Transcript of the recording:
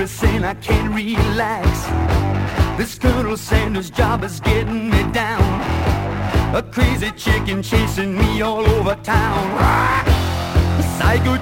nervous saying I can't relax. This Colonel Sanders job is getting me down. A crazy chicken chasing me all over town. Psycho